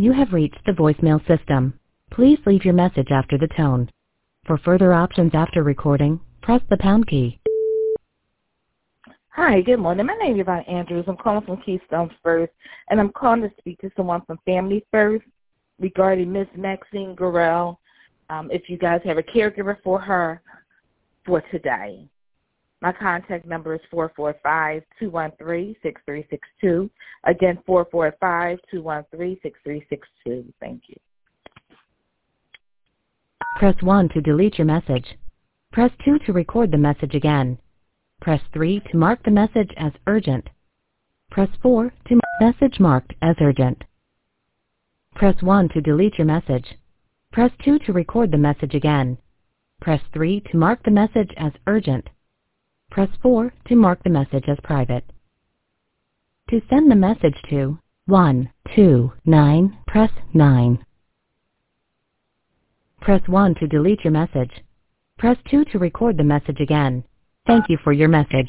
You have reached the voicemail system. Please leave your message after the tone. For further options after recording, press the pound key. Hi, good morning. My name is Yvonne Andrews. I'm calling from Keystone First, and I'm calling to speak to someone from Family First regarding Miss Maxine Gorell. If you guys have a caregiver for her for today. My contact number is 445-213-6362. Again, 445-213-6362. Thank you. Press 1 to delete your message. Press 2 to record the message again. Press 3 to mark the message as urgent. Press 4 to message marked as urgent. Press 1 to delete your message. Press 2 to record the message again. Press 3 to mark the message as urgent. Press 4 to mark the message as private. To send the message to 129, press 9. Press 1 to delete your message. Press 2 to record the message again. Thank you for your message.